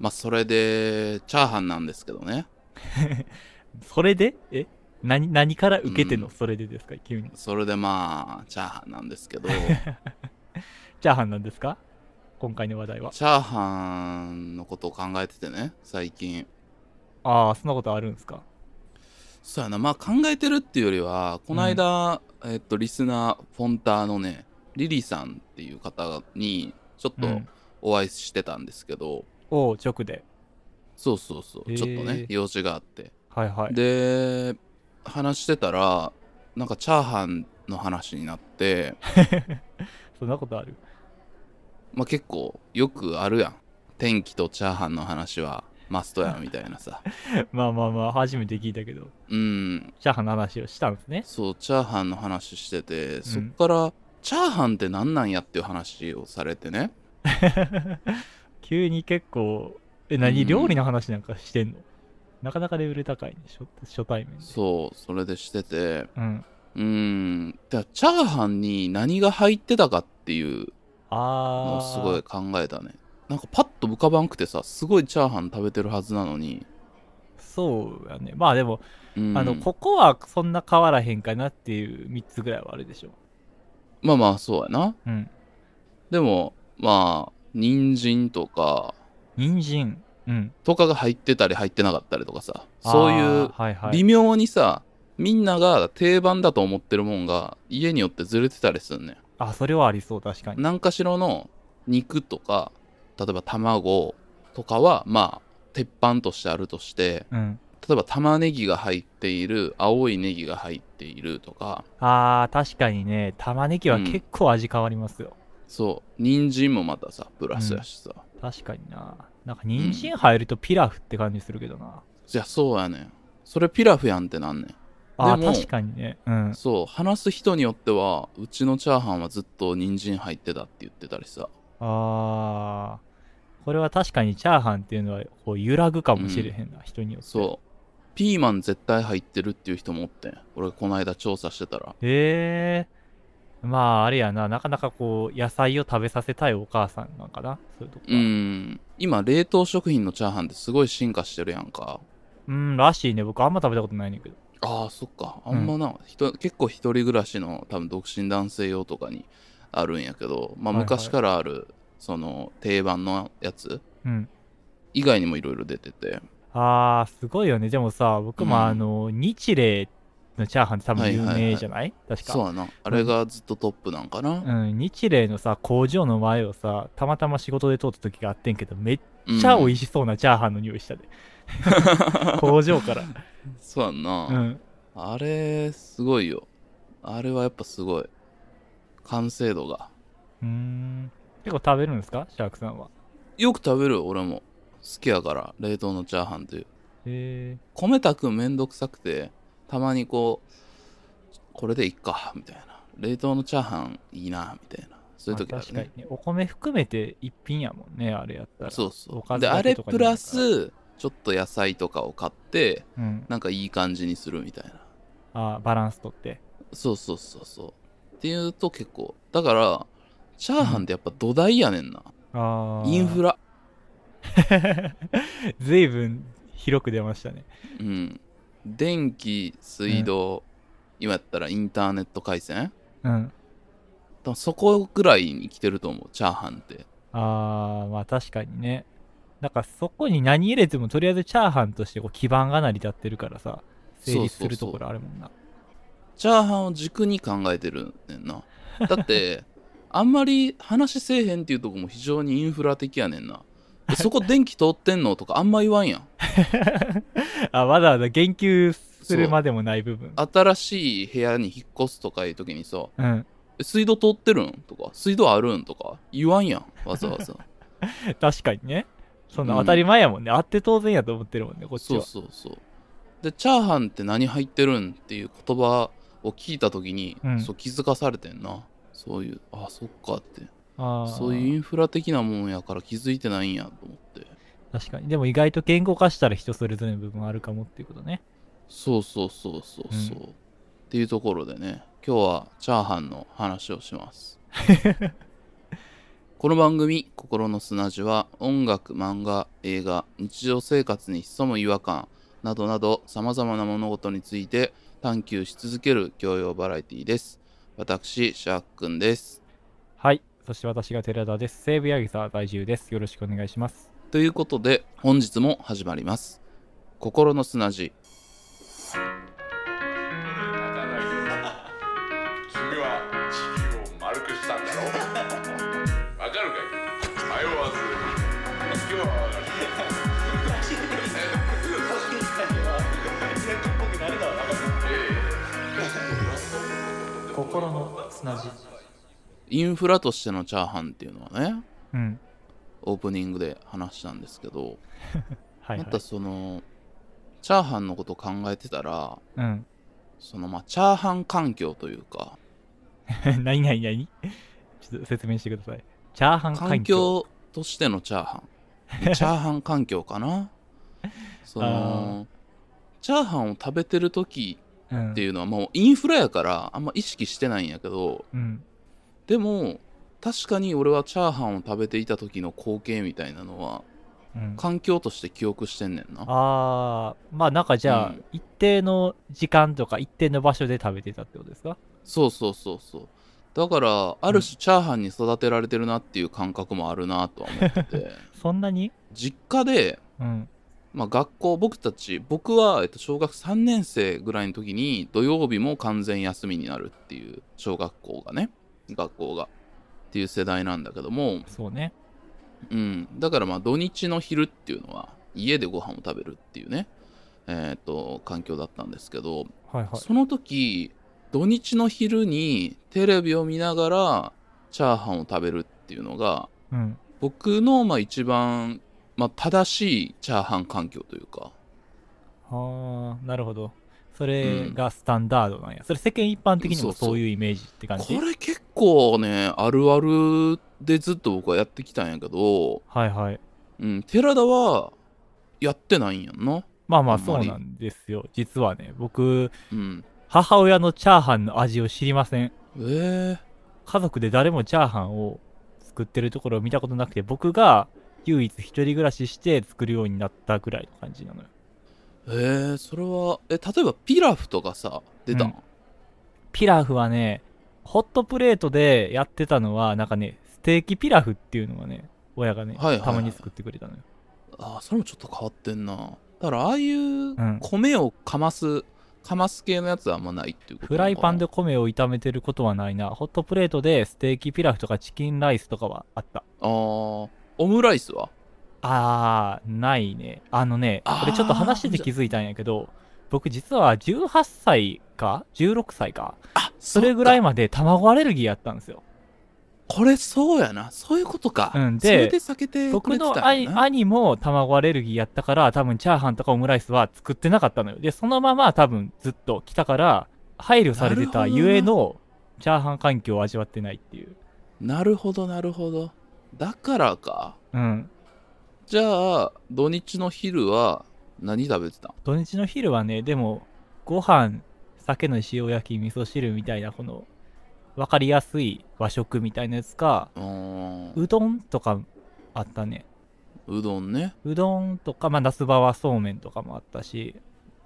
まあそれでチャーハンなんですけどね。 それで何からう受けてのん。 それでですか、急に。 それでまあチャーハンなんですけど、 チャーハンなんですか、今回の話題は。 チャーハンのことを考えててね、最近。 ああ、そんなことあるんですか。 そうやな、まあ考えてるっていうよりは、このうん。 間、リスナー、フォンターのね、リリさんっていう方に、ちょっとうん。 お会いしてたんですけど、 おう、直で。 そうそうそう、ちょっとね、 ええ、 用事があって。 はいはい。 で、話してたら、なんかチャーハンの話になって、 そんなことある。 まあ結構よくあるやん。天気とチャーハンの話はマストやみたいなさ。 まあまあまあ、初めて聞いたけど、 うん、 チャーハンの話をしたんですね。 そう、チャーハンの話してて、そっうん。 から、チャーハンって何なんやっていう話をされてね。 急に結構、 う何料理ん、 の話なんかしてんの。なかなかレベル高いね、初対面で。 そう、それでしてて、 うん。 チャーハンに何が入ってたかっていうのをすごいあー、 考えたね。なんかパッと浮かばんくてさ、すごいチャーハン食べてるはずなのに、 そうやね。まあでも、 うん、 ここはそんな変わらへんかなっていう3つぐらいはあるでしょ。 まあまあそうやな。 うん。 でも、まあ、人参とか、 人参。うん。 とかが入ってたり入ってなかったりとかさ、そういうあー、はいはい。 微妙にさ、みんなが定番だと思ってるもんが家によってずれてたりするねあ、それはありそう、確かん。 に。 何かしらの肉とか、例えば卵とかは、まあ、鉄板としてあるとして、 うん。 例えば玉ねぎが入っている、青いネギが入っているとか、 あー、確かにね、玉ねぎはうん、 結構味変わりますよ。 そう、人参もまたさ、プラスやうん。 しさ、 確かにな。なんかうん。 人参入るとピラフって感じするけどな。 じゃあそうやねん。それピラフやんってなんねん。であー、確も、 かにね。うん。 そう、話す人によっては、うちのチャーハンはずっと人参入ってたって言ってたりさ。 あー、これは確かにチャーハンっていうのはこう揺らぐかもしれうん。 へんな、人によって。 そう。ピーマン絶対入ってるっていう人もおってん。俺この間調査してたら。 へえー、まああれやな、なかなかこう野菜を食べさせたいお母さんなんかな、そういうとこが。 今、冷凍食品のチャーハンってすごい進化してるやんか。 うん、らしいね。僕あんま食べたことないねんけど。 ああ、そっか。あうん。 んまな、結構一人暮らしの多分独身男性用とかにあるんやけど、まあ昔はいはい。 からある、その定番のやつうん。 以外にもいろいろ出てて。 あー、すごいよね。でもさ、僕もうん。 日霊のチャーハンって多分はい有はいはい。 名じゃない確か。 そうやな。あうん、 れがずっとトップなんかな。 日霊のさ、工場の前をさ、たまたま仕事で通った時があってんけど、めっちゃ美味うん。 しそうなチャーハンの匂いしたで。工場から。 そうやんな。 うん。 あれ、すごいよ。あれはやっぱすごい。完成度が。 うーん。結構食べるんですかシャークさんは。 よく食べる俺も。好きやから、冷凍のチャーハンという。 へえ。 米炊くんめんどくさくて、たまにこう、これでいっか、みたいな。冷凍のチャーハンいいな、みたいな。そういうまあ時あるね。 確かにね。お米含めて一品やもんね、あれやったら。 そうそおかう。で、 ずだけとかあれプラじゃないから。 ス、ちょっと野菜とかを買って、 うん。 なんかいい感じにするみたいな。 あー、バランスとって。 そうそうそうそう。っていうと結構、だから、チャーうん。 ハンってやっぱ土台やねんな。インあフラ。 ー。随分広く出ましたね。 うん。電気、 うん。 水道、今やったらインターネット回線うん。 多分そこぐらいに来てると思う、チャーハンって。 あー、まあ確かにね。なんかそこに何入れてもとりあえずチャーハンとしてこう基盤が成り立ってるからさ、成そう立するとこそうそう。 ろあるもんな。 チャーハンを軸に考えてるねんな。だって、あんまり話せえへんっていうとこも非常にインフラ的やねんな。そこ電気通ってんのとかあんま言わんやん。 あ、わざわざ言及するそまでもない部分。 う。新しい部屋に引っ越すとかいう時にさ、 うん。 水道通ってるんとか、水道あるんとか言わんやん、わざわざ。 確かにね。そんな当たりうん。 前やもんね。あって当然やと思ってるもんね、こっちそうは。 そうそう。で、チャーハンって何入ってるんっていう言葉を聞いた時に、 うん。 そう気づかされてんな。そういう、あ、そっかって。そういうイあンフラ的なもんやから気づいてないんやと思って。 あ、確かに。でも意外と言語化したら人それぞれの部分あるかもっていうことね。 そうそうそうそううん。 そう。っていうところでね、今日はチャーハンの話をします。 この番組心の砂地は音楽、漫画、映画、日常生活に潜む違和感などなど様々な物事について探求し続ける教養バラエティです。私シャークくんです。 はい。そして私が寺田です。西武八木沢在住です。よろしくお願いします。 ということで本日も始まります。心の砂地。 君は地球を丸くしたんだろう。わかるかい。迷わず今日はわかる。 心の砂地。 インフラとしてのチャーハンっていうのはね、 うん。 オープニングで話したんですけど、 はい、はい。 またそのチャーハンのこと考えてたら、 うん。 そのチャーハン環境というか何ちょっと説明してください。チャーハン環境としてのチャーハンチャーハン環境かな。そのチャーハンを食べてる時っていうのはもうインフラやからあんま意識してないんやけど、 うん、 でも確かに俺はチャーハンを食べていた時の光景みたいなのは、うん、環境として記憶してんねんな。 まあなんかじゃあ、うん、一定の時間とか一定の場所で食べてたってことですか？ そうだからある種チャーハンに育てられてるなっていう感覚もあるなとは思っててそんなに実家で、 うん、 学校僕は、小学3年生ぐらいの時に土曜日も完全休みになるっていう学校がっていう世代なんだけども、 そうね、 うん、だから土日の昼っていうのは家でご飯を食べるっていうね、環境だったんですけど、 はいはい、 その時土日の昼にテレビを見ながらチャーハンを食べるっていうのが、 うん、 僕の一番、正しいチャーハン環境というか。 なるほど。それがスタンダードなんや。それ世間一般的にもそういうイメージって感じ？ これ結構ねあるあるでずっと僕はやってきたんやけど、 はいはい、 うん、寺田はやってないんやんな。 そうなんですよ。実はね僕、 うん、 母親のチャーハンの味を知りません。 家族で誰もチャーハンを作ってるところを見たことなくて、僕が唯一一人暮らしして作るようになったぐらいの感じなのよ。 それは例えばピラフとかさ出たん？ ピラフはねホットプレートでやってたのはなんかねステーキピラフっていうのがね親がね、たまに作ってくれたのよ。 それもちょっと変わってんな。だからああいう米をかます系のやつはあんまないっていうこと？ フライパンで米を炒めてることはないな。ホットプレートでステーキピラフとかチキンライスとかはあった。 オムライスは？ ないね。これちょっと話してて気づいたんやけど、僕実は18歳か16歳か、それぐらいまで卵アレルギーやったんですよ。 これそうやな、そういうことか。 でそれで避けてくれてたんやな。 僕の兄も卵アレルギーやったから多分チャーハンとかオムライスは作ってなかったのよ。でそのまま多分ずっと来たから配慮されてたゆえのチャーハン環境を味わってないっていう。 なるほどだからか。じゃあ土日の昼は何食べてたん？ 土日の昼はね、でもご飯、鮭の塩焼き、味噌汁みたいなこの分かりやすい和食みたいなやつか、うどんとかあったね。 うどんね。 うどんとか夏場はそうめんとかもあったし、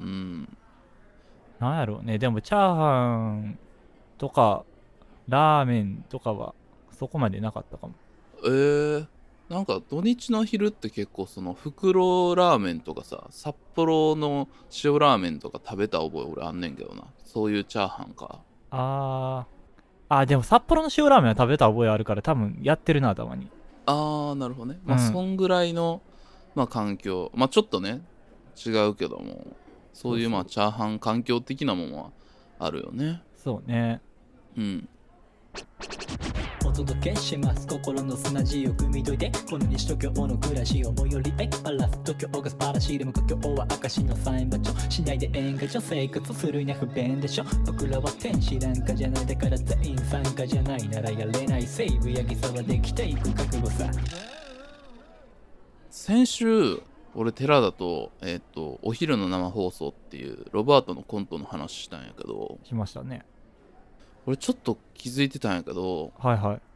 なんやろうね。でもチャーハンとかラーメンとかはそこまでなかったかも。 なんか土日の昼って結構その袋ラーメンとかさ、札幌の塩ラーメンとか食べた覚え俺あんねんけどな。そういうチャーハンか。 でも札幌の塩ラーメンは食べた覚えあるから多分やってるな、たまに。 なるほどね。そんぐらいの環境、ちょっとね違うけども、そういうチャーハン環境的なものはあるよね。 そうね。 お届けします心の砂地を汲み解いてこの西東京の暮らしを最寄りへバラす東京が素晴らしいでも故郷は証のサイン場所しないで演歌所生活するには不便でしょ僕らは天使なんかじゃないだから全員参加じゃないならやれない西武八木沢できていく覚悟さ。 先週俺寺田と、お昼の生放送っていうロバートのコントの話したんやけど、 しましたね。 俺ちょっと気づいてたんやけど、 はいはい、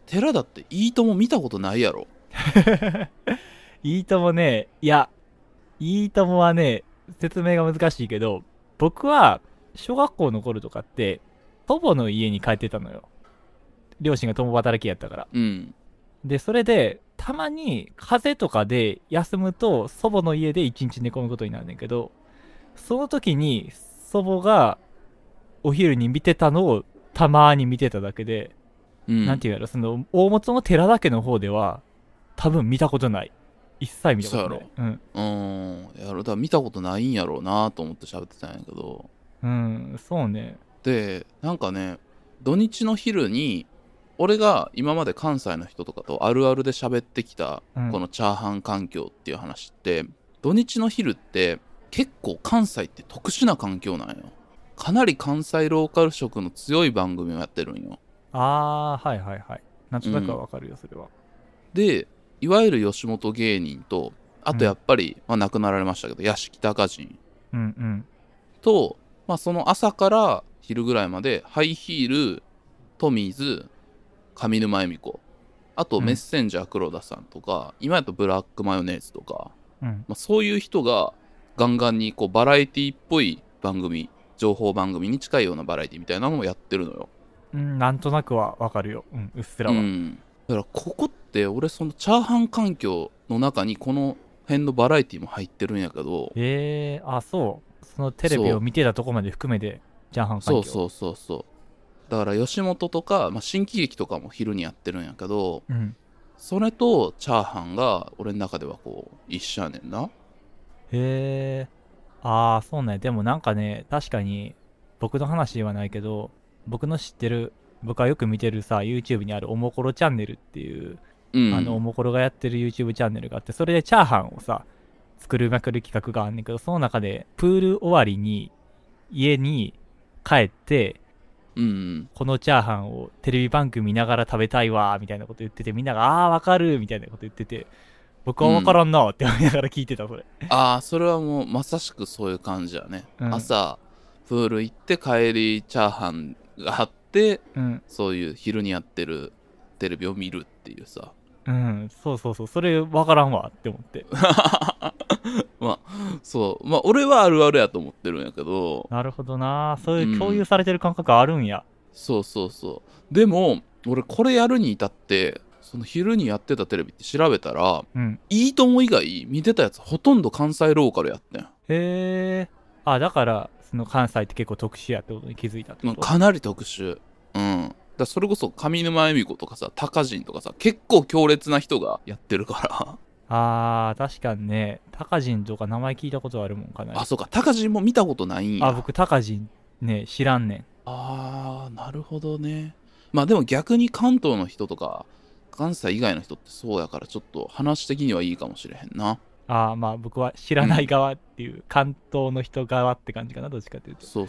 寺だっていいとも見たことないやろ。 いいともね、いや、いいともはね、説明が難しいけど、僕は小学校の頃とかって祖母の家に帰ってたのよ。両親が共働きやったから。 うん。 で、それでたまに風邪とかで休むと祖母の家で一日寝込むことになるんだけど、その時に祖母がお昼に見てたのをたまに見てただけで、なんていうやろ、その大本の寺田家の方では多分見たことない。一切見たことない。 やろ。だから見たことないんやろうなと思って喋ってたんやけど。 そうね。 で、なんかね、土日の昼に、俺が今まで関西の人とかとあるあるで喋ってきた、このチャーハン環境っていう話って、土日の昼って結構関西って特殊な環境なんよ。かなり関西ローカル色の強い番組をやってるんよ。 はいはいはい。なんとなくはわかるよ、それは。 で、いわゆる吉本芸人と、あとやっぱり、亡くなられましたけど、屋敷隆人と、その朝から昼ぐらいまで、ハイヒール、トミーズ、上沼恵美子、あとメッセンジャー黒田さんとか、今やとブラックマヨネーズとか、そういう人がガンガンにこうバラエティっぽい番組、情報番組に近いようなバラエティみたいなのをやってるのよ。 なんとなくはわかるよ。うっすらは。 だからここって俺そのチャーハン環境の中にこの辺のバラエティも入ってるんやけど。 そう。そのテレビを見てたとこまで含めてチャーハン環境。 そう。だから吉本とか、新喜劇とかも昼にやってるんやけど、それとチャーハンが俺の中ではこう一緒やねんな。 そうね。でもなんかね、確かに僕の話ではないけど、僕の知ってる、僕がよく見てるさ、YouTube にあるおもころチャンネルっていう、おもころがやってる YouTube チャンネルがあって、それでチャーハンをさ、作りまくる企画があんねんけど、その中でプール終わりに家に帰って、このチャーハンをテレビ番組見ながら食べたいわみたいなこと言ってて、みんながわかるみたいなこと言ってて、僕はわからんなって思いながら聞いてた。それそれはもうまさしくそういう感じやね。朝プール行って帰りチャーハンがあって、そういう昼にやってるテレビを見るっていうさ。 そうそれわからんわって思って俺はあるあるやと思ってるんやけど。 なるほどな。そういう共有されてる感覚あるんや。 そうでも俺これやるに至ってその昼にやってたテレビって調べたら、いいとも以外見てたやつほとんど関西ローカルやったんや。 だからその関西って結構特殊やってことに気づいたってこと。 かなり特殊。だそれこそ上沼恵美子とかさ、高人とかさ、結構強烈な人がやってるから。 確かにね。高人とか名前聞いたことあるもんかな。 そうか。高人も見たことないんや。 僕高人ね、知らんねん。 なるほどね。でも逆に関東の人とか関西以外の人ってそうやから、ちょっと話的にはいいかもしれへんな。 僕は知らない側っていう、関東の人側って感じかな、どっちかっていうと。 そう。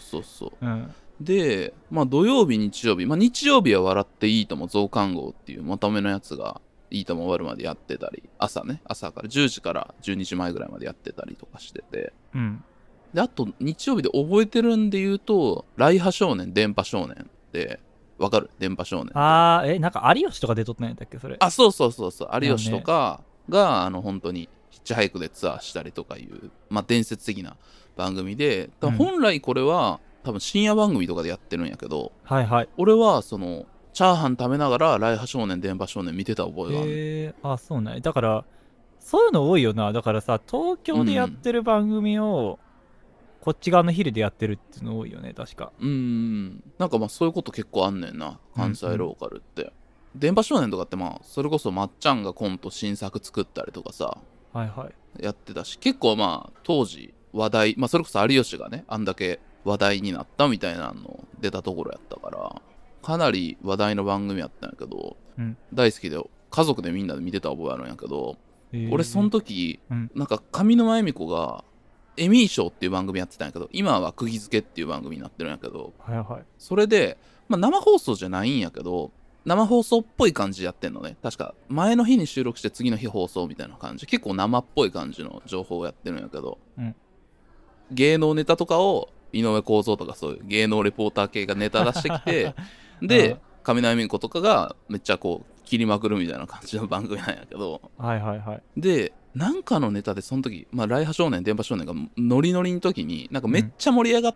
で、土曜日日曜日、日曜日は笑っていいとも増刊号っていうまとめのやつがいいとも終わるまでやってたり、朝から10時から12時前ぐらいまでやってたりとかしてて、であと日曜日で覚えてるんで言うと、来波少年電波少年ってわかる？電波少年。 なんか有吉とか出とったんやったっけそれ。 そう有吉とかが、本当にヒッチハイクでツアーしたりとかいう、伝説的な番組で、本来これは多分深夜番組とかでやってるんやけど、俺はそのチャーハン食べながら来波少年電波少年見てた覚えがある。 そうね。だからそういうの多いよな。だからさ、東京でやってる番組を、こっち側の昼でやってるっていうの多いよね、確か。 なんかそういうこと結構あんねんな、関西ローカルって。電波少年とかってそれこそまっちゃんがコント新作作ったりとかさ、やってたし、結構当時話題、それこそ有吉がね、あんだけ話題になったみたいなの出たところやったから、かなり話題の番組やったんやけど、大好きで家族でみんなで見てた覚えあるんやけど、俺その時、なんか上沼恵美子がエミー賞っていう番組やってたんやけど、今は釘付けっていう番組になってるんやけど、それで、生放送じゃないんやけど、生放送っぽい感じやってんのね。確か前の日に収録して次の日放送みたいな感じ、結構生っぽい感じの情報をやってるんやけど、芸能ネタとかを井上公造とかそういう芸能レポーター系がネタ出してきてで上沼恵美子とかがめっちゃこう切りまくるみたいな感じの番組なんやけど、 はいはいはい。 でなんかのネタでその時、まあ、来波少年電波少年がノリノリの時になんかめっちゃ盛り上がって、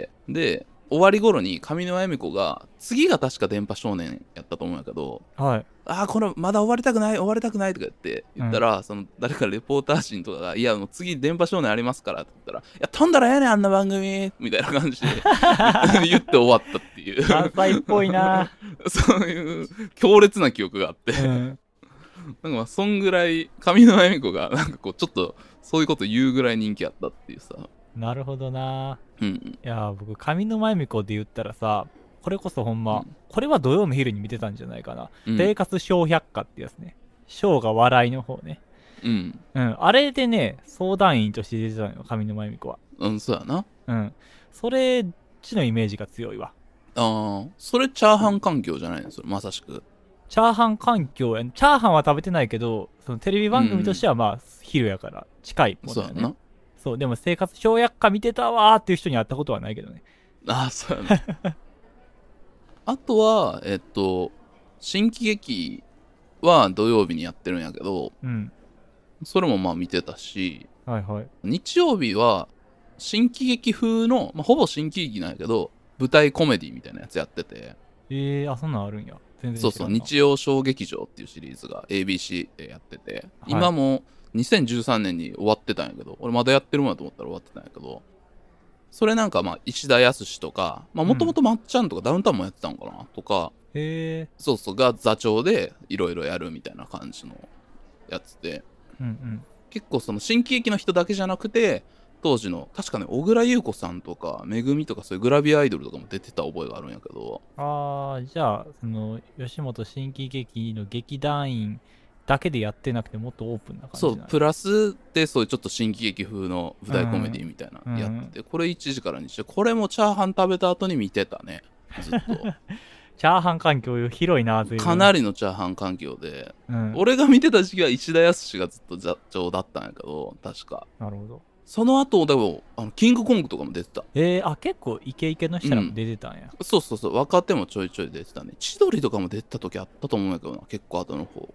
で終わり頃に上沼恵美子が、次が確か電波少年やったと思うんやけど、 はい。 これまだ終わりたくないとか言ったら、その誰かレポーター陣とかが、いやもう次電波少年ありますからって言ったら、いや飛んだらええねんあんな番組みたいな感じで言って終わったっていう関西っぽいな。 そういう強烈な記憶があって、なんかまあそんぐらい上沼恵美子がなんかこうちょっとそういうこと言うぐらい人気あったっていうさ。 なるほどな。 うん。 いや僕上沼恵美子で言ったらさ、これこそほんま、 うん、 これは土曜の昼に見てたんじゃないかな。 うん、 生活小百科ってやつね。小が笑いの方ね。 うん。 うん。あれでね、相談員として出てたのよ、上沼恵美子は。 うん、そうやな。 うん。それっちのイメージが強いわ。 それチャーハン環境じゃないのそれ、まさしく。 チャーハン環境やチャーハンは食べてないけど、そのテレビ番組としてはまあ、昼やから近いもんだよね。 そうやな。 そう、でも生活小百科見てたわーっていう人に会ったことはないけどね。 そうやな。あとは、新喜劇は土曜日にやってるんやけど、 うん。 それもまあ見てたし、 はいはい。 日曜日は新喜劇風の、まあ、ほぼ新喜劇なんやけど、舞台コメディみたいなやつやってて。 そんなんあるんや。全然そうそう、日曜小劇場っていうシリーズが ABC でやってて、はい、今も2013年に終わってたんやけど、俺まだやってるもんやと思ったら終わってたんやけど、それなんかまあ石田康とか、まあもともとまっちゃんとかダウンタウンもやってたんかなとか、そうそうが座長でいろいろやるみたいな感じのやつで、 うんうん、 結構その新喜劇の人だけじゃなくて、当時の確かね小倉優子さんとかめぐみとかそういうグラビアアイドルとかも出てた覚えがあるんやけど、 じゃあその吉本新喜劇の劇団員だけでやってなくてもっとオープンな感じ。 そうプラスでそういうちょっと新喜劇風の舞台コメディみたいなやってて、これ1時からにして、これもチャーハン食べた後に見てたねずっと。 チャーハン環境広いな。 かなりのチャーハン環境で、 うん、 俺が見てた時期は石田康がずっと座長だったんやけど、確か。 なるほど。 その後でもキングコングとかも出てた。 結構イケイケの人らも出てたんや、 そうそうそう、若手もちょいちょい出てたね。千鳥とかも出てた時あったと思うんやけどな、結構後の方。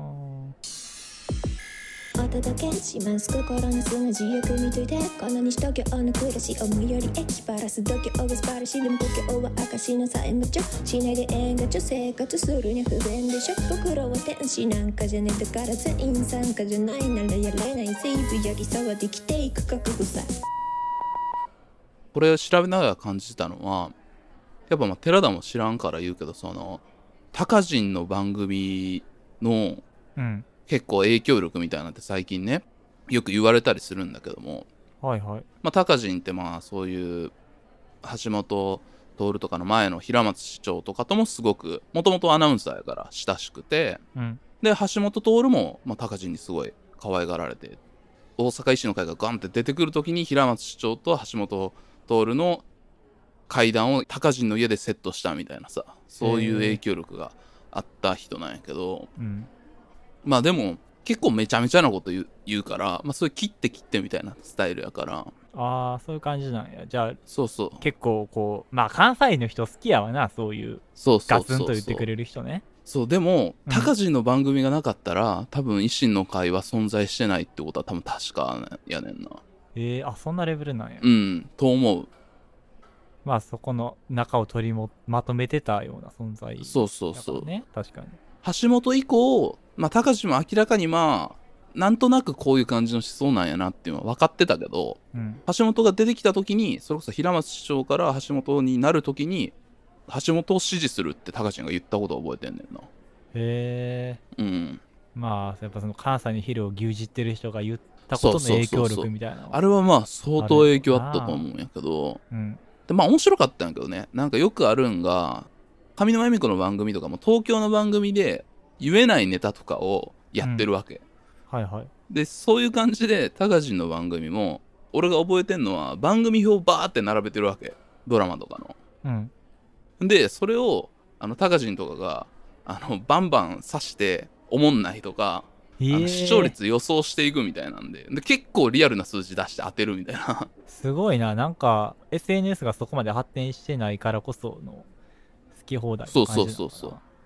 お届けします心の砂地よく見といて、この西東京の暮らし思いより駅バラす度胸が素晴らしい。でも故郷は証の債務帳しないで縁がちょ生活するには不便でしょ。僕らは天使なんかじゃねえだから全員参加じゃないならやれない。セーブやりさはできていく覚悟さ。 これを調べながら感じたのは、やっぱまあ寺田も知らんから言うけど、そのタカジンの番組の、結構影響力みたいなって最近ねよく言われたりするんだけども、 はいはい。 まあタカジンってまあそういう橋本徹とかの前の平松市長とかともすごくもともとアナウンサーやから親しくて、で橋本徹もまあタカジンにすごい可愛がられて、大阪維新の会がガンって出てくる時に平松市長と橋本徹の会談をタカジンの家でセットしたみたいなさ、そういう影響力があった人なんやけど、まあでも結構めちゃめちゃなこと言うから、まあそういう切ってみたいなスタイルやから。 そういう感じなんや。じゃあそうそう結構こうまあ関西の人好きやわな、そういうガツンと言ってくれる人ね。 そうでもタカジンの番組がなかったら、多分維新の会は存在してないってことは多分確かやねんな。 そんなレベルなんや。 と思う。 まあそこの中をまとめてたような存在、ね、 そう確かに橋本以降、まあ高志も明らかにまあなんとなくこういう感じの思想なんやなっていうのは分かってたけど、橋本が出てきた時にそれこそ平松市長から橋本になる時に橋本を支持するって高志が言ったことを覚えてんねんな。 へえ。まあやっぱその関西に昼を牛耳ってる人が言ったことの影響力みたいな、 あれはまあ相当影響あったと思うんやけど、でまあ面白かったんやけどね。なんかよくあるんが上沼恵美子の番組とかも東京の番組で言えないネタとかをやってるわけ、でそういう感じでタカジンの番組も俺が覚えてんのは番組表バーって並べてるわけ、ドラマとかの、でそれをタカジンとかがバンバン刺しておもんないとか、視聴率予想していくみたいなんで、結構リアルな数字出して当てるみたいな。 すごいな。なんか SNS がそこまで発展してないからこその好き放題の感じなのかな。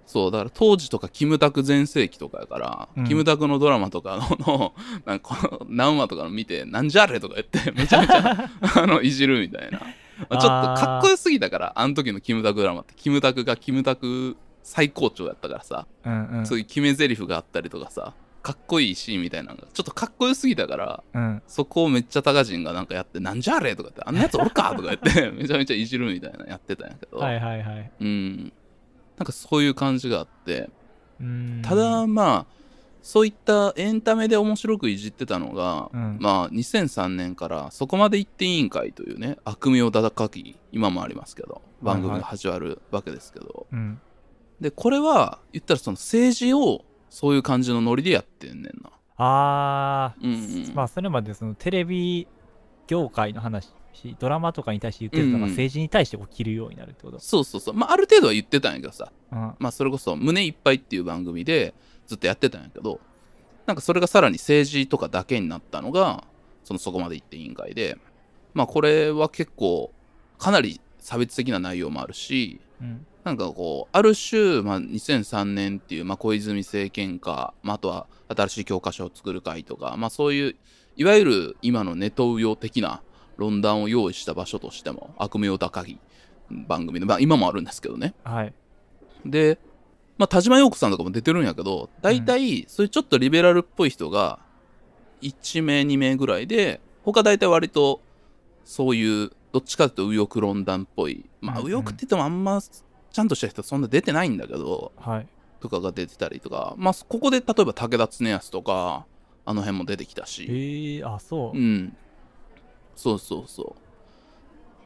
そうだから当時とかキムタク全盛期とかやから、 うんキムタクのドラマとかのなんかこの何話とかの見てなんじゃあれとか言ってめちゃめちゃいじるみたいな、まあ、ちょっとかっこよすぎたからあの時のキムタクドラマってキムタクがキムタク最高潮やったからさ、 うんうんそういう決め台詞があったりとかさかっこいいシーンみたいなのがちょっとかっこよすぎたから、 うんそこをめっちゃ高人がなんかやってなんじゃあれとかってあんなやつおるかとか言ってめちゃめちゃいじるみたいなやってたんやけど、 はいはいはい。 うんなんかそういう感じがあって、 うんただまあそういったエンタメで面白くいじってたのが、 うんまあ2003年からそこまで言っていいんかいというね悪名高き今もありますけど番組が始まるわけですけど、 うんでこれは言ったらその政治をそういう感じのノリでやってんねんな。うんうんまあそれまでそのテレビ業界の話、ドラマとかに対して言ってるのが政治に対して起きるようになるってこと。 そうそうそうまあある程度は言ってたんやけどさ、 うんまあそれこそ胸いっぱいっていう番組でずっとやってたんやけど、なんかそれがさらに政治とかだけになったのがそこまで言っていいんかいで、まあこれは結構かなり差別的な内容もあるし、 うんなんかこうある種、まあ、2003年っていう、まあ、小泉政権下、まあ、あとは新しい教科書を作る会とか、まあ、そういういわゆる今のネトウヨ的な論壇を用意した場所としても悪名高い番組で、まあ、今もあるんですけどね。 はい。 で、まあ、田島陽子さんとかも出てるんやけど大体そういうちょっとリベラルっぽい人が1名2名ぐらいで、他大体割とそういうどっちかというと右翼論壇っぽい、まあ右翼って言ってもあんまちゃんとした人そんな出てないんだけど、 はい。 とかが出てたりとか、まあここで例えば武田恒康とかあの辺も出てきたし、 あ、そうう。ん、そうそうそう。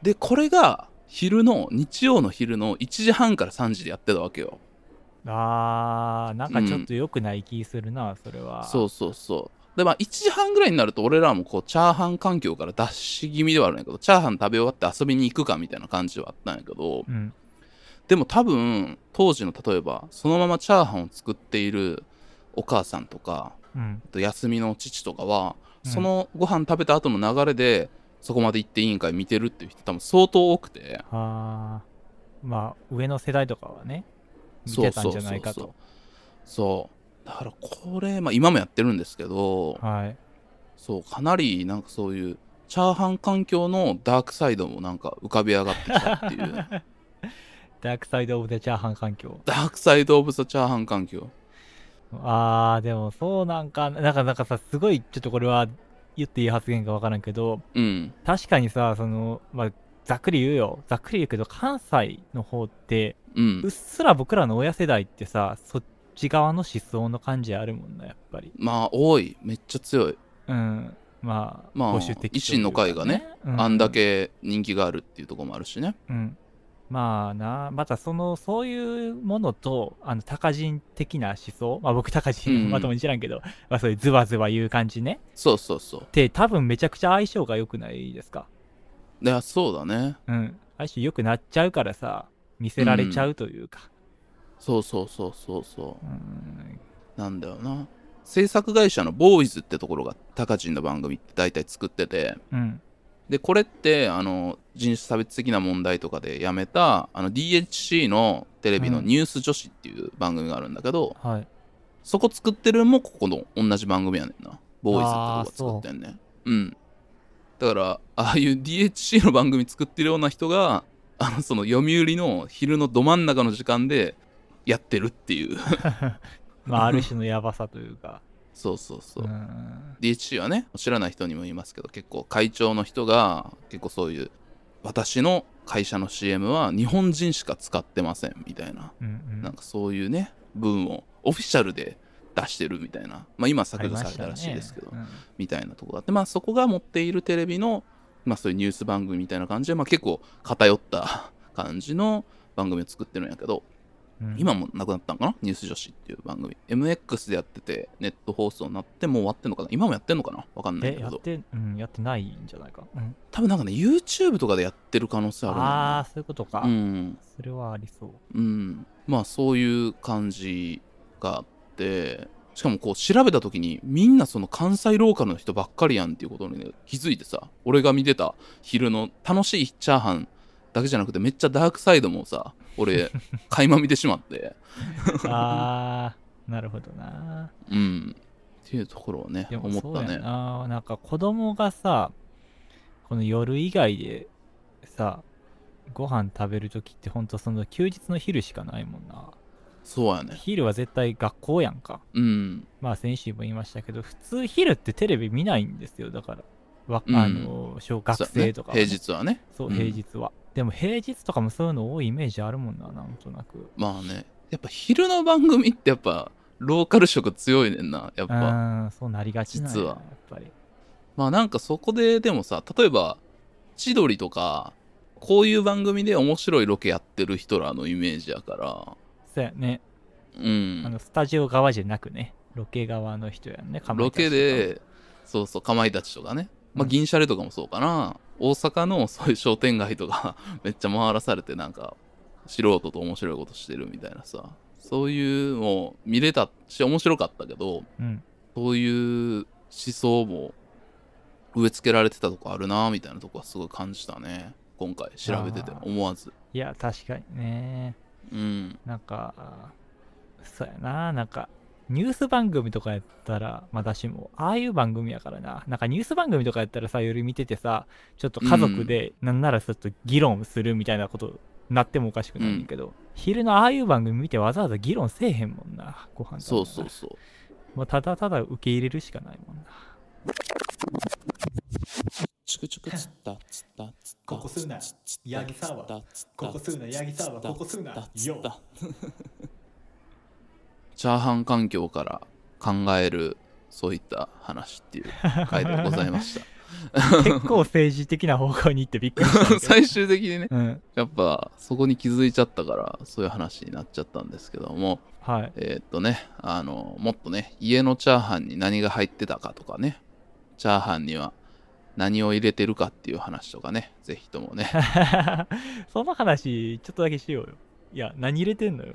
でこれが日曜の昼の1時半から3時でやってたわけよ。 なんかちょっと良くない気するな、それは。 そうそうそう。でまあ1時半ぐらいになると俺らもこうチャーハン環境から脱し気味ではあるんやけど、チャーハン食べ終わって遊びに行くかみたいな感じはあったんやけど、 うん。 でも多分当時の例えばそのままチャーハンを作っているお母さんとか、 うん。 休みの父とかは、 うんそのご飯食べた後の流れでそこまで行っていいんかい見てるっていう人多分相当多くて、 まあ、上の世代とかはね、見てたんじゃないかと。 そうだからこれ、まあ、今もやってるんですけど、 はい。 そうかなりなんかそういうチャーハン環境のダークサイドもなんか浮かび上がってきたっていうダークサイドオブザチャーハン環境。 ダークサイドオブザチャーハン環境。 でもそうなんか、なんかさ、すごい、ちょっとこれは言っていい発言かわからんけど、 うん確かにさ、まあ、ざっくり言うけど、関西の方って、 うんうっすら僕らの親世代ってさ、そっち側の思想の感じあるもんな、やっぱり。 まあ多いめっちゃ強い。 うん。まあ、 まあ保守的というかね維新の会がね、 うんあんだけ人気があるっていうところもあるしね。 うん。まあまたそういうものと、高人的な思想、まあ僕高人うんまともに知らんけど、まあそういうズバズバ言う感じね。 そうそうそう。 って多分めちゃくちゃ相性が良くないですか。 いやそうだね。 うん。相性良くなっちゃうからさ、見せられちゃうというか。 そうそうそうそうそううん。 なんだよな。制作会社のボーイズってところが高人の番組って大体作ってて、 うん。 でこれって人種差別的な問題とかでやめたDHC のテレビのニュース女子っていう番組があるんだけど、 はい。 そこ作ってるのもここの同じ番組やねんな。ボーイズってとこが作ってんね。うんだからああいう DHC の番組作ってるような人がその読売の昼のど真ん中の時間でやってるっていうまあある種のヤバさというか。 そうそうそう、 うん。 DHC はね知らない人にも言いますけど結構会長の人が結構そういう私の会社の CM は日本人しか使ってませんみたいな、 うんうん。 なんかそういうね文をオフィシャルで出してるみたいな、まあ今削除されたらしいですけど、 ありましたねみたいなところがあって、まあそこが持っているテレビのまあそういうニュース番組みたいな感じで、まあ結構偏った感じの番組を作ってるんやけど、 うん今もなくなったんかな、ニュース女子っていう番組 MX でやっててネット放送になってもう終わってんのかな、今もやってんのかなわかんないけど、 やってないんじゃないか。うん。 多分なんかね YouTube とかでやってる可能性あるんだよね。 ああ、そういうことか。 うんそれはありそう。 うん、まあそういう感じがあって、しかもこう調べた時にみんなその関西ローカルの人ばっかりやんっていうことに、ね、気づいてさ、俺が見てた昼の楽しいチャーハンだけじゃなくてめっちゃダークサイドもさ俺垣間見てしまってあーなるほどな。 うんっていうところをねでも思ったそうやね。 な。なんか子供がさ、この夜以外でさ、ご飯食べるときってほんとその休日の昼しかないもんな。 そうやね。 昼は絶対学校やんか。 うんまあ先週も言いましたけど、普通昼ってテレビ見ないんですよ。だから、小学生とか、 そうね、平日はね。 そう、平日は。でも平日とかもそういうの多いイメージあるもんな、なんとなく。 まあねやっぱ昼の番組ってやっぱローカル色強いねんなやっぱ。 そうなりがちなんや実はやっぱり。 まあなんかそこででもさ例えば千鳥とかこういう番組で面白いロケやってる人らのイメージやからそうやね。 うんスタジオ側じゃなくね、ロケ側の人やんね、かまいロたちとかケでそうそうかまいたちとかねまあ銀シャレとかもそうかな、大阪のそういう商店街とかめっちゃ回らされてなんか素人と面白いことしてるみたいなさそういうのを見れたし面白かったけどうん。 そういう思想も植え付けられてたとこあるなみたいなとこはすごい感じたね今回調べてて思わず。 いや、確かにね。 うんなんか、そうやな、なんか、ニュース番組とかやったら、まだしも、ああいう番組やからな。なんかニュース番組とかやったらさ、夜見ててさ、ちょっと家族で、なんならちょっと議論するみたいなことなってもおかしくないんだけど、昼のああいう番組見てわざわざ議論せえへんもんな、ご飯そうそうそうもうただただ受け入れるしかないもんな。 チクチクつったつったつったここすうなヤギサワーここすうなヤギサワーここすうなよチャーハン環境から考えるそういった話っていう回でございました結構政治的な方向に行ってびっくりしたんだけど。 最終的にねうん。 やっぱそこに気づいちゃったからそういう話になっちゃったんですけどもはい。 もっとね家のチャーハンに何が入ってたかとかねチャーハンには何を入れてるかっていう話とかねぜひともねその話、ちょっとだけしようよ。いや、何入れてんのよ。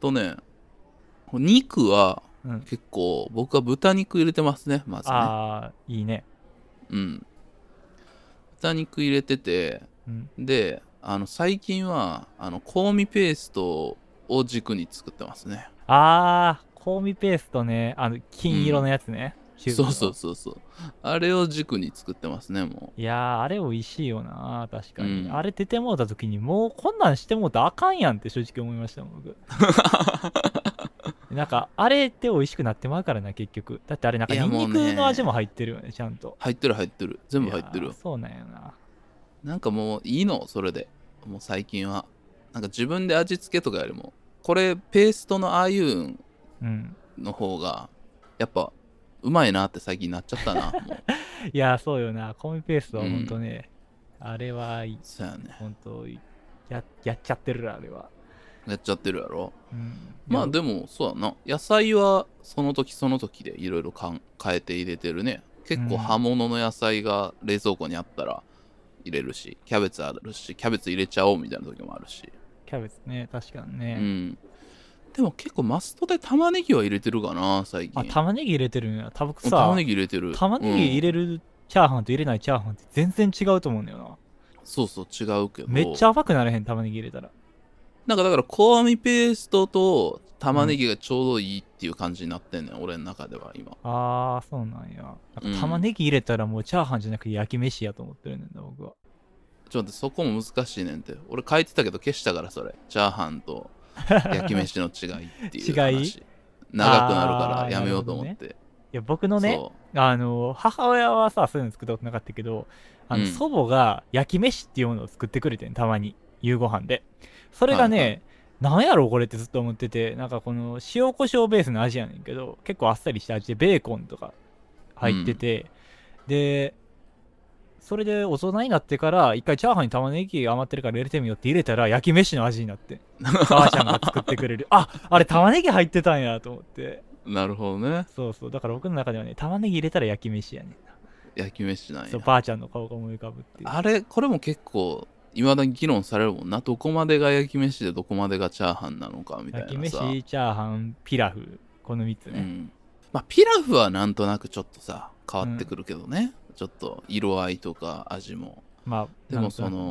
肉はうん。 結構僕は豚肉入れてますねまずね。 ああ、いいね。 うん豚肉入れててうん。 で最近は香味ペーストを軸に作ってますね。 ああ、香味ペーストね。金色のやつね。シューズのそうそうそうそうあれを軸に作ってますねもいやー、あれ美味しいよな。確かに。 うんあれ出てもうた時に、もうこんなんしてもうたらあかんやんって正直思いましたもん、僕。なんか、あれって美味しくなってまうからな、結局。だってあれなんかいやニンニもうねクの味も入ってるよね、ちゃんと。 入ってる全部入ってるいやーそうなんやな。 なんかもういいのそれでもう最近はなんか自分で味付けとかよりもこれペーストのああいううん。 の方がやっぱうまいなって最近なっちゃったなもういやー、そうよな。香味ペーストはほんとね、あれは、 そうやねほんと、やっちゃってるな、あれは。 やっちゃってるやろ。 うん。 まあでもそうやな野菜はその時その時でいろいろ変えて入れてるね。結構葉物の野菜が冷蔵庫にあったら入れるしキャベツあるしキャベツ入れちゃおうみたいな時もあるしキャベツね、確かにうね。 んでも結構マストで玉ねぎは入れてるかな最近。 玉ねぎ入れてるんや。多分さ、 玉ねぎ入れてる。 玉ねぎ入れるチャーハンと入れないチャーハンって全然違うと思うんだよな。 そうそう違うけどめっちゃ甘くなれへん、玉ねぎ入れたら。 なんかだから香味ペーストと玉ねぎがちょうどいいっていう感じになってんねん、俺の中では今。 あー、そうなんや。なんか玉ねぎ入れたらもうチャーハンじゃなくて焼き飯やと思ってるねんだ、僕は。 ちょっと待ってそこも難しいねんって俺書いてたけど消したからそれチャーハンと焼き飯の違いっていう話違い長くなるからやめようと思って、 いや、僕のね、 そ母親はさ、そういうの作ったことなかったけど、 うん祖母が焼き飯っていうものを作ってくれてん、たまに。夕ご飯で。それがね、 はいはいなんやろこれってずっと思ってて、なんかこの塩コショウベースの味やねんけど、結構あっさりした味でベーコンとか入ってて、で、それで大人になってから一回チャーハンに玉ねぎ余ってるから入れてみようって入れたら焼き飯の味になってばあちゃんが作ってくれるあれ玉ねぎ入ってたんやと思って。 なるほどね。 そうそう、だから僕の中ではね、玉ねぎ入れたら焼き飯やねんな。 焼き飯なんや。 そう、ばあちゃんの顔が思い浮かぶっていう。 あれこれも結構いまだに議論されるもんな。どこまでが焼き飯でどこまでがチャーハンなのかみたいなさ。 焼き飯、チャーハン、ピラフ、この3つね。 うん、まあピラフはなんとなくちょっとさ変わってくるけどね、ちょっと色合いとか味も。 まあ、 でもそのなんとなくね、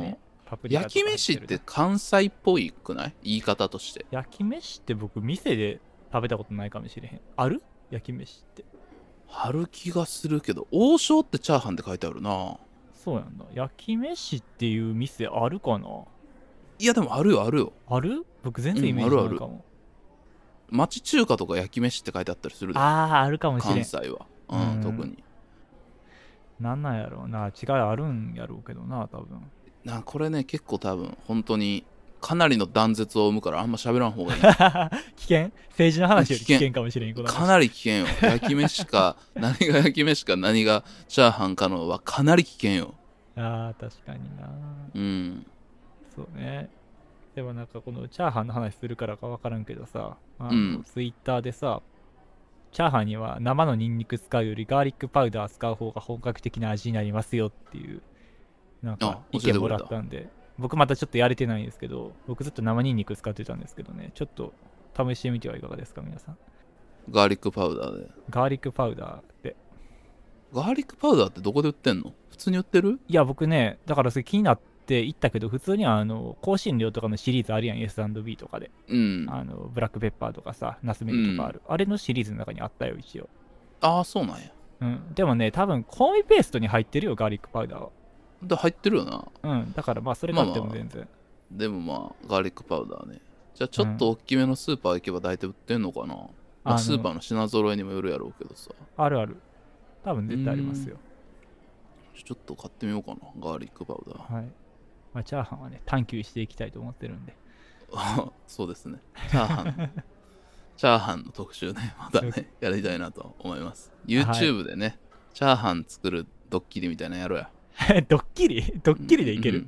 パプリカとか焼き飯って関西っぽいくない？言い方として。 焼き飯って僕店で食べたことないかもしれへん。ある？焼き飯って。 ある気がするけど、王将ってチャーハンって書いてあるな。 そうやんだ。焼き飯っていう店あるかな？ いやでもあるよあるよ。 ある？僕全然イメージないかも。 町中華とか焼き飯って書いてあったりするで。 あるかもしれん。 関西は。特に。 なんなんやろうな。違いあるんやろうけどな、多分。 これね、結構多分、本当に、かなりの断絶を生むから、あんま喋らん方がいい。 危険？政治の話より危険かもしれん。 かなり危険よ。焼き飯か、何が焼き飯か何がチャーハンかのはかなり危険よ。 確かにな。 うん。 そうね。でもなんかこのチャーハンの話するからか分からんけどさ、ツイッターでさ、チャーハンには生のニンニク使うよりガーリックパウダー使う方が本格的な味になりますよっていうなんか意見もらったんで、僕またちょっとやれてないんですけど、僕ずっと生ニンニク使ってたんですけどね、ちょっと試してみてはいかがですか皆さん。 ガーリックパウダーで。 ガーリックパウダーってガーリックパウダーってどこで売ってんの？普通に売ってる？ いや僕ね、だからそれ気になって行ったけど、普通には香辛料とかのシリーズあるやん、 S&B とかで。ブラックペッパーとかさ、ナスメルとかある、あれのシリーズの中にあったよ一応。 そうなんや。 でもね、多分コーンペーストに入ってるよ、ガーリックパウダーは。 入ってるよな。 だからまあそれ買っても全然、 でもガーリックパウダーね。じゃあちょっと大きめのスーパー行けば大体売ってんのかな。スーパーの品揃えにもよるやろうけどさ。 あるある、多分絶対ありますよ。 ちょっと買ってみようかな、ガーリックパウダー。 はい。チャーハンはね、探求していきたいと思ってるんで。 そうですね。チャーハンの特集ね、またね、やりたいなと思います。YouTube でね、チャーハン作るドッキリみたいなのやろうや。 ドッキリでいける？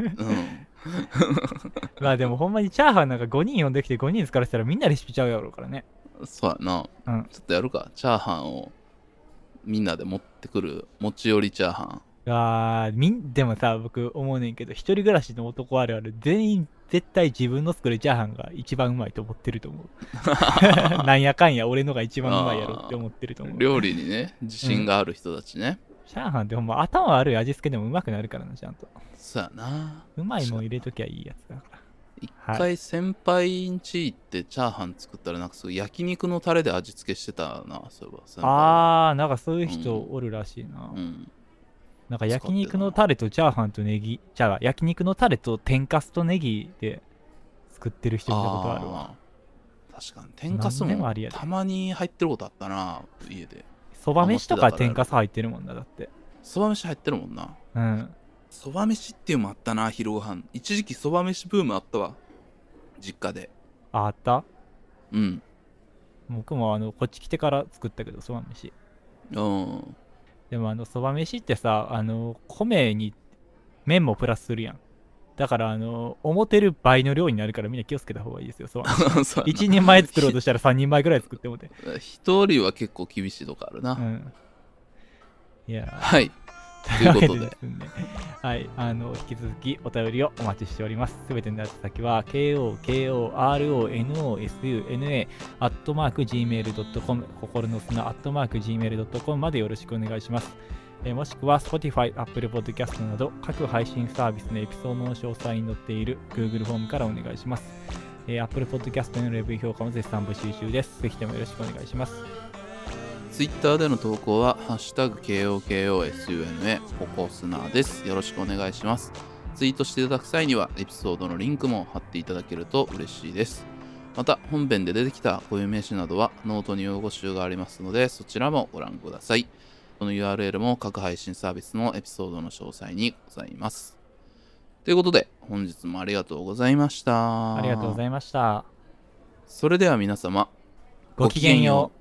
まあでもほんまにチャーハンなんか5人呼んできて5人使わせたらみんなレシピちゃうやろうからね。 そうやな。ちょっとやるか。チャーハンをみんなで持ってくる持ち寄りチャーハン。 でもさ、僕思うねんけど、一人暮らしの男あるある全員絶対自分の作るチャーハンが一番うまいと思ってると思う。なんやかんや俺のが一番うまいやろって思ってると思う。 料理にね、自信がある人たちね。 チャーハンってほんま頭悪い味付けでもうまくなるからな、ちゃんと。 そうやな。 うまいもん入れときゃいいやつだから。 一回先輩ん家行ってチャーハン作ったら、なんかすごい焼肉のタレで味付けしてたな、そういえば。 なんかそういう人おるらしいな。なんか焼肉のタレとチャーハンとネギ、焼肉のタレと天かすとネギで作ってる人見たことあるわ。 確かに天かすもたまに入ってることあったな、家で。 そば飯とか天かす入ってるもんな、だって。 そば飯入ってるもんな。そば飯っていうのもあったな、昼ご飯。一時期そば飯ブームあったわ、実家で。 あった？ うん。 僕もこっち来てから作ったけど、そば飯。でもそば飯ってさ、米に麺もプラスするやん。だから思ってる倍の量になるからみんな気をつけた方がいいですよ、そば飯。1人前作ろうとしたら3人前ぐらい作ってもて。 一人は結構厳しいとこあるな。 いやはい。ということで。 はい、引き続きお便りをお待ちしております。すべての宛先は kokoronsuna@gmail.com 心の砂 @gmail.com までよろしくお願いします。もしくは Spotify、Apple Podcast など各配信サービスのエピソードの詳細に載っている Google フォームからお願いします。Apple Podcast のレビュー評価も絶賛募集中です。ぜひともよろしくお願いします。 Twitter での投稿はハッシュタグ KOKOSUNA ココスナです。よろしくお願いします。ツイートしていただく際にはエピソードのリンクも貼っていただけると嬉しいです。また本編で出てきた固有名詞などはノートに用語集がありますので、そちらもご覧ください。この URL も各配信サービスのエピソードの詳細にございます。ということで本日もありがとうございました。 ありがとうございました。 それでは皆様ごきげんよう。